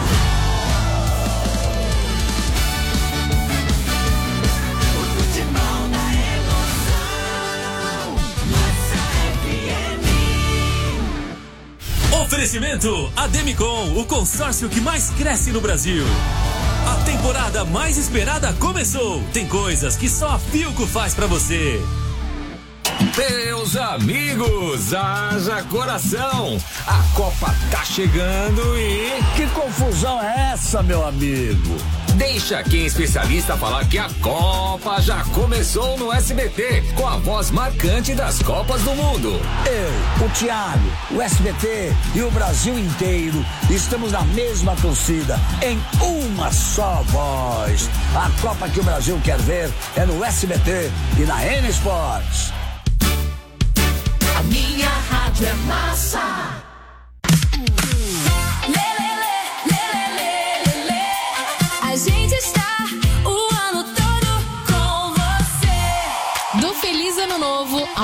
Oferecimento Ademicon, o consórcio que mais cresce no Brasil. A temporada mais esperada começou. Tem coisas que só a Philco faz pra você. Meus amigos, haja coração. A Copa tá chegando e... Que confusão é essa, meu amigo? Deixa quem é especialista falar que a Copa já começou no S B T, com a voz marcante das Copas do Mundo. Eu, o Thiago, o S B T e o Brasil inteiro estamos na mesma torcida, em uma só voz. A Copa que o Brasil quer ver é no S B T e na N Sports. A minha rádio é massa.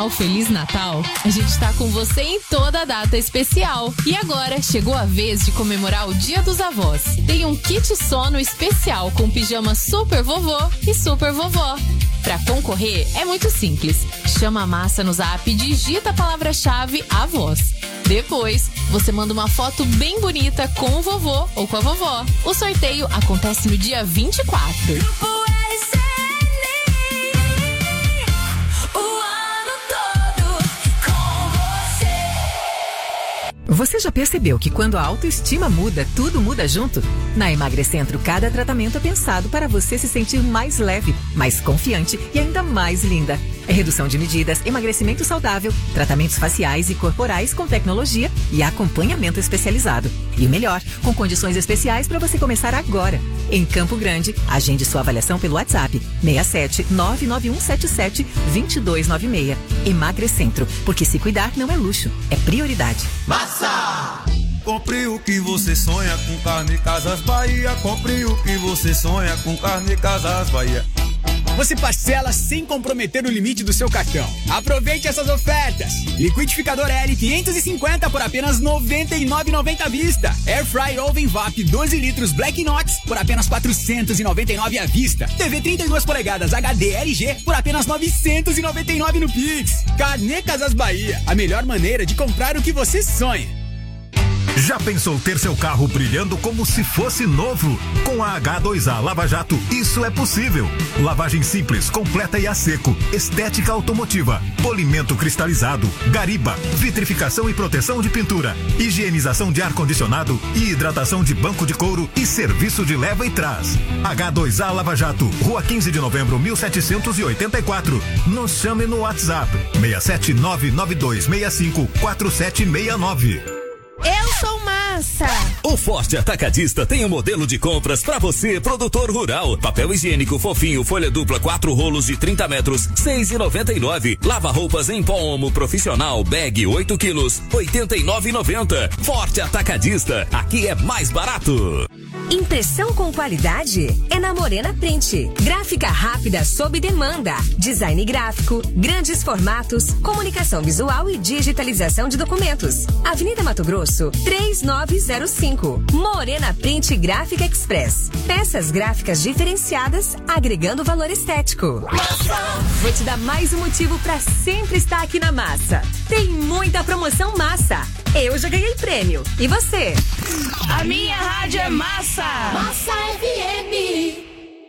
o Feliz Natal, a gente tá com você em toda a data especial. E agora chegou a vez de comemorar o Dia dos Avós. Tem um kit sono especial com pijama super vovô e super vovó. Pra concorrer é muito simples. Chama a Massa no zap e digita a palavra-chave avós. Depois, você manda uma foto bem bonita com o vovô ou com a vovó. O sorteio acontece no dia vinte e quatro. Você já percebeu que quando a autoestima muda, tudo muda junto? Na Emagrecentro, cada tratamento é pensado para você se sentir mais leve, mais confiante e ainda mais linda. É redução de medidas, emagrecimento saudável, tratamentos faciais e corporais com tecnologia e acompanhamento especializado. E o melhor, com condições especiais para você começar agora. Em Campo Grande, agende sua avaliação pelo WhatsApp seis sete nove nove um sete sete dois dois nove seis. Emagrecentro, porque se cuidar não é luxo, é prioridade. Massa! Compre o que você sonha com Carne Casas Bahia. Compre o que você sonha com Carne Casas Bahia. Você parcela sem comprometer o limite do seu cartão. Aproveite essas ofertas. Liquidificador L quinhentos e cinquenta por apenas noventa e nove reais e noventa centavos à vista. Air Fry Oven V A P doze litros Black Inox por apenas quatrocentos e noventa e nove reais à vista. T V trinta e duas polegadas H D L G por apenas novecentos e noventa e nove reais no Pix. Carnê Casas Bahia, a melhor maneira de comprar o que você sonha. Já pensou ter seu carro brilhando como se fosse novo? Com a H dois A Lava Jato, isso é possível. Lavagem simples, completa e a seco, estética automotiva, polimento cristalizado, gariba, vitrificação e proteção de pintura, higienização de ar-condicionado e hidratação de banco de couro e serviço de leva e trás. H dois A Lava Jato, Rua quinze de novembro, mil setecentos e oitenta e quatro. Nos chame no WhatsApp seis sete nove nove dois seis cinco quatro sete seis nove. Eu sou Massa. O Forte Atacadista tem um modelo de compras pra você, produtor rural. Papel higiênico fofinho, folha dupla, quatro rolos de trinta metros, seis reais e noventa e nove. Lava roupas em pó Omo profissional, bag oito quilos, oitenta e nove reais e noventa centavos. Forte Atacadista, aqui é mais barato. Impressão com qualidade é na Morena Print. Gráfica rápida sob demanda. Design gráfico, grandes formatos, comunicação visual e digitalização de documentos. Avenida Mato Grosso, três nove zero cinco. Morena Print Gráfica Express. Peças gráficas diferenciadas, agregando valor estético. Vou te dar mais um motivo para sempre estar aqui na Massa. Tem muita promoção Massa. Eu já ganhei prêmio. E você? A minha rádio é Massa. Massa F M.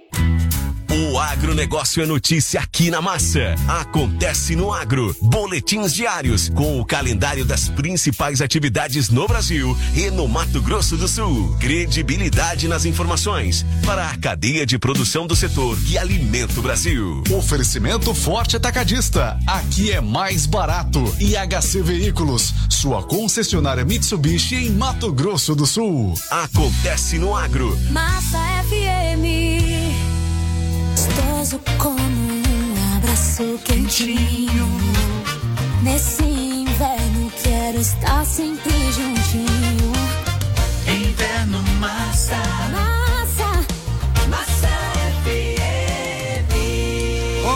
O agronegócio é notícia aqui na Massa. Acontece no Agro. Boletins diários com o calendário das principais atividades no Brasil e no Mato Grosso do Sul. Credibilidade nas informações para a cadeia de produção do setor que alimenta o Brasil. Oferecimento Forte Atacadista. Aqui é mais barato. E H C Veículos, sua concessionária Mitsubishi em Mato Grosso do Sul. Acontece no Agro. Massa F M. Gostoso como um abraço quentinho. Nesse inverno quero estar sempre juntinho. Inverno Massa. Massa. Massa F M.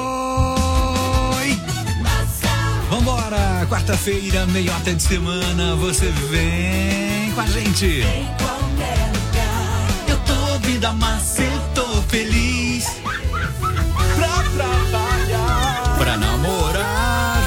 Oi! Massa. Vambora! Quarta-feira, meiota de semana, você vem com a gente. Em qualquer lugar. Eu tô vida massa, eu tô feliz. Pra trabalhar, pra namorar.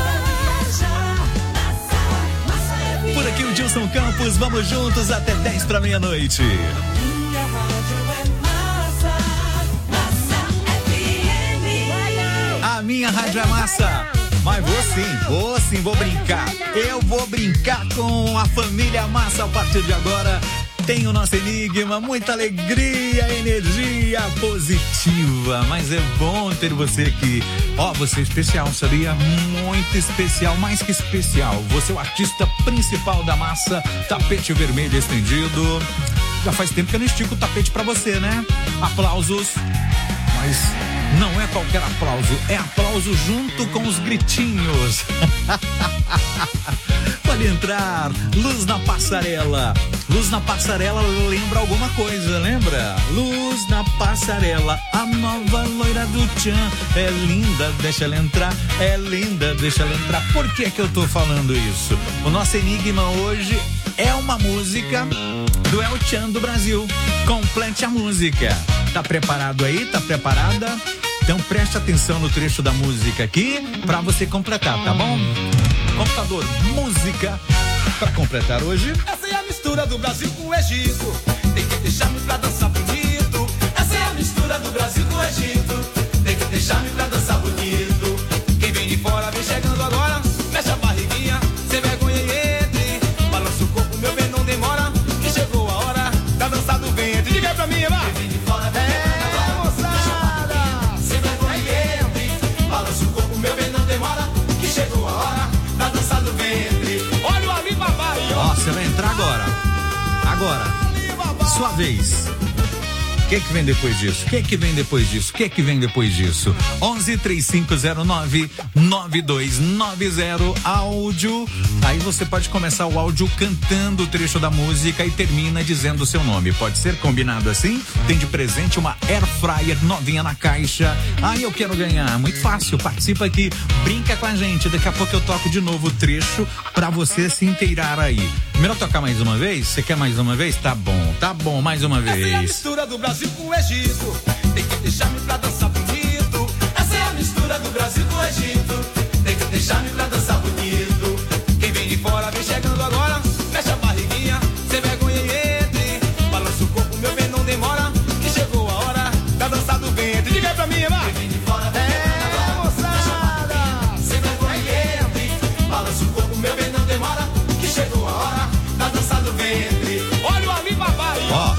Por aqui o Gilson Campos, vamos juntos até dez pra meia-noite. Minha rádio é Massa. Massa F M. A minha rádio é Massa. Mas vou sim, vou sim, vou brincar. Eu vou brincar com a família Massa a partir de agora. Tem o nosso enigma, muita alegria, energia positiva. Mas é bom ter você aqui. Ó, você é especial, sabia? Muito especial, mais que especial. Você é o artista principal da Massa, tapete vermelho estendido. Já faz tempo que eu não estico o tapete pra você, né? Aplausos. Mas Não é qualquer aplauso, é aplauso junto com os gritinhos. Pode entrar, Luz na Passarela. Luz na Passarela lembra alguma coisa, lembra? Luz na Passarela, a nova loira do Tchan. É linda, deixa ela entrar, é linda, deixa ela entrar. Por que que eu tô falando isso? O nosso enigma hoje é uma música do El Tchan do Brasil. Complete a música. Tá preparado aí? Tá preparada? Então preste atenção no trecho da música aqui pra você completar, tá bom? Computador, música pra completar hoje. Essa é a mistura do Brasil com o Egito. Tem que deixar-me pra dançar bonito. Essa é a mistura do Brasil com o Egito. Tem que deixar-me pra dançar bonito. Quem vem de fora vem chegando agora. Mexe a barriguinha, sem vergonha e entre. Balança o corpo, meu bem, não demora. Que chegou a hora da dança do ventre. Diga aí pra mim, vai. Quem vem de fora vem chegando agora. Mexe a barriguinha, sem vergonha e entre. Balança o corpo, meu bem, não demora. Que chegou a hora da dança do ventre. Olha o Ali Babá aí, ó. Ó, você vai entrar agora. Agora. Sua vez. O que que vem depois disso? O que que vem depois disso? O que que vem depois disso? onze, três cinco zero nove, nove dois nove zero, áudio. Aí você pode começar o áudio cantando o trecho da música e termina dizendo o seu nome. Pode ser combinado assim? Tem de presente uma Air Fryer novinha na caixa. Ah, eu quero ganhar. Muito fácil. Participa aqui. Brinca com a gente. Daqui a pouco eu toco de novo o trecho pra você se inteirar aí. Melhor tocar mais uma vez? Você quer mais uma vez? Tá bom. Tá bom. Mais uma vez. Essa é a mistura do Brasil com o Egito. Tem que deixar-me pra dançar bonito. Essa é a mistura do Brasil com o Egito. Tem que deixar-me pra dançar bonito. Quem vem de fora vem chegando agora. Mexe a barriguinha, sem vergonha e entre. Balança o corpo, meu bem, não demora. Que chegou a hora da dança do ventre. Diga aí pra mim, vai. Quem vem de fora vem chegando agora. Mexe a barriguinha, sem vergonha e entre. Balança o corpo, meu bem, não demora. Que chegou a hora da dança do ventre. Olha o Ali Babá aí, ó.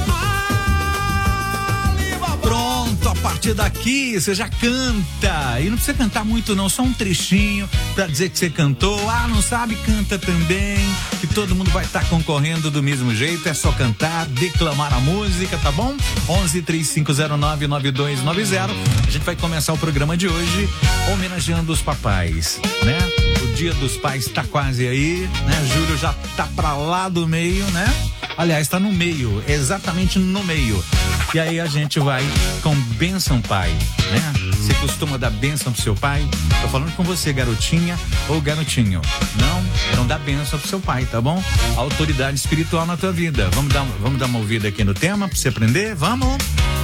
Pronto, a partir daqui você já canta. E não precisa cantar muito não, só um trechinho pra dizer que você cantou. Ah, não sabe? Canta também, que todo mundo vai estar tá concorrendo do mesmo jeito. É só cantar, declamar a música, tá bom? onze, três cinco zero nove, nove dois nove zero. A gente vai começar o programa de hoje homenageando os papais, né? O Dia dos Pais tá quase aí, né? Júlio já tá pra lá do meio, né? Aliás, tá no meio, exatamente no meio. E aí a gente vai com bênção pai, né? Você costuma dar bênção pro seu pai? Tô falando com você, garotinha ou garotinho. Não? Então dá bênção pro seu pai, tá bom? Autoridade espiritual na tua vida. Vamos dar, vamos dar uma ouvida aqui no tema pra você aprender? Vamos?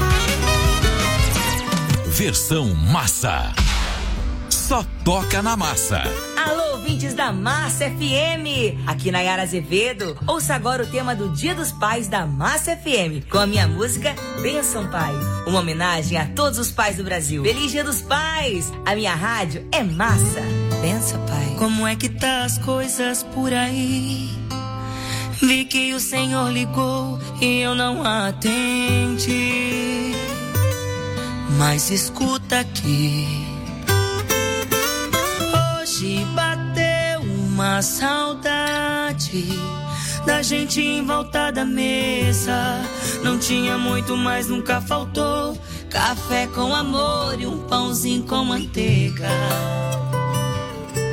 Versão massa. Só toca na massa. Alô, ouvintes da Massa F M, aqui Nayara Azevedo. Ouça agora o tema do Dia dos Pais da Massa F M, com a minha música Bênção Pai. Uma homenagem a todos os pais do Brasil. Feliz Dia dos Pais! A minha rádio é massa. Benção, Pai. Como é que tá as coisas por aí? Vi que o Senhor ligou e eu não atendi. Mas escuta aqui. Hoje bateu uma saudade da gente em volta da mesa. Não tinha muito, mas nunca faltou café com amor e um pãozinho com manteiga.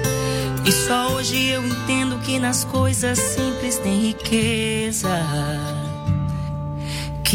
E só hoje eu entendo que nas coisas simples tem riqueza.